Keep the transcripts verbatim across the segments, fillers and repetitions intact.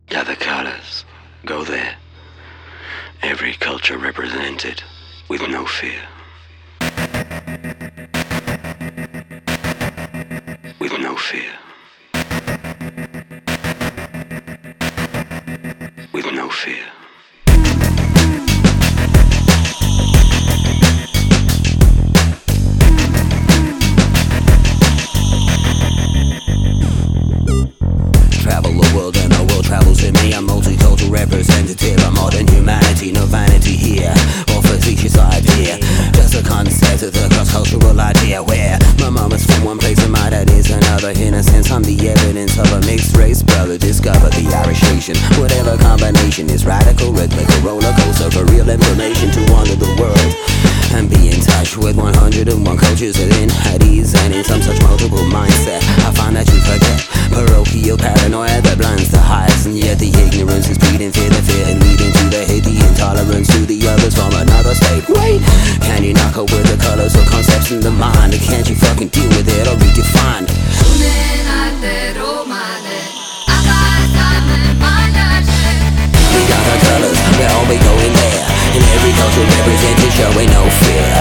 Gather colors, go there. Every culture represented with no fear. With no fear. With no fear. Travel the world and the world travels with me. I'm multicultural representative of modern humanity. No vanity here or facetious idea. Just a concept of the cross-cultural idea where my mama's from one place and my dad is another. In a sense, I'm the evidence of a mixed race brother. Discover the Irish Asian. Whatever combination is radical, red like a roller coaster for real information to wander the world and be in touch with one hundred and one cultures within at ease and in some such multiple mindset. I find that you forget parochial paranoia that blinds the highest, and yet the ignorance is breeding fear, the fear and leading to the hate, the intolerance to the others from another state. Wait, can you knock up with the colors or concepts in the mind? Or can't you fucking deal with it or redefine? We got our colors, we're all we going there. In every culture represented, showing no fear.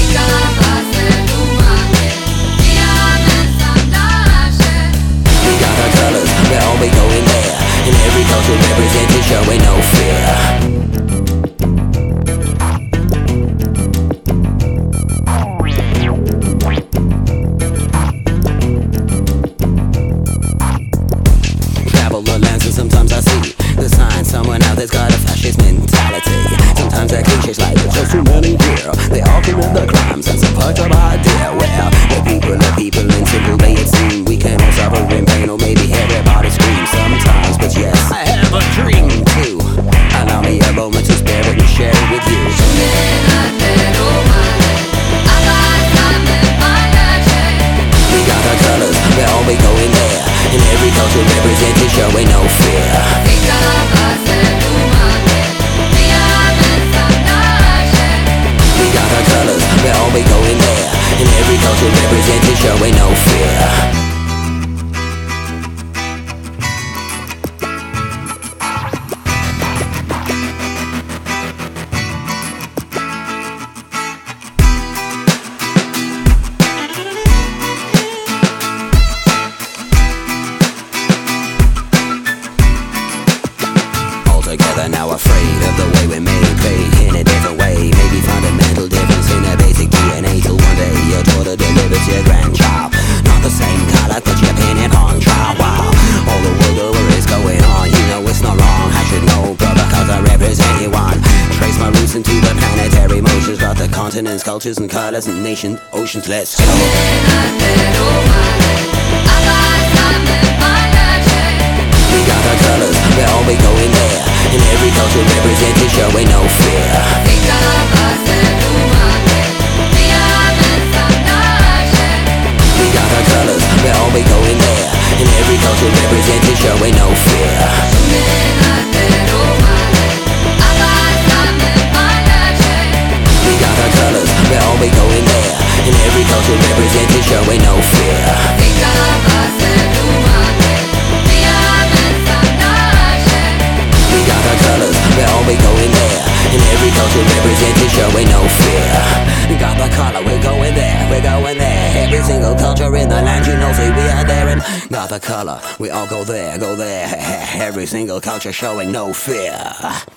We got our colors, we're all we going there. In every culture represented, showing no fear. Travel the lands and sometimes I see the sign, someone out there's got a fascist mentality. Sometimes they're cliches like there's just too many here. They all commit the crimes and some part of idea. Well, the people are people and simple may it seem. We can all suffer in pain or maybe everybody scream sometimes. But yes, I have a dream too. Allow me a moment to spare it and share it with you. We got our colors, we're all we going there. In every culture represented, showing no fear. We got our colors, we're all we going there. In every culture represented, showing no fear. Together now afraid of the way we may play in a different way. Maybe fundamental difference in a basic D N A. Till one day your daughter delivers your grandchild. Not the same color, put your opinion on trial. Wow, all the world over is going on. You know it's not wrong, I should know, brother, cause I represent you on. Trace my roots into the planetary motions. Got the continents, cultures and colors and nations, oceans, let's go. We got our colors, we're all we going there. In every culture represented, showing no fear. We got our colors, we're all we going there. In every culture represented, showing no fear. We got our colors, we're all we going there. In every culture represented, showing no fear. We're all we going there. In every culture represented, showing no fear. We got the color, we're going there, we're going there. Every single culture in the land, you know, say we are there. And got the color, we all go there, go there. Every single culture showing no fear.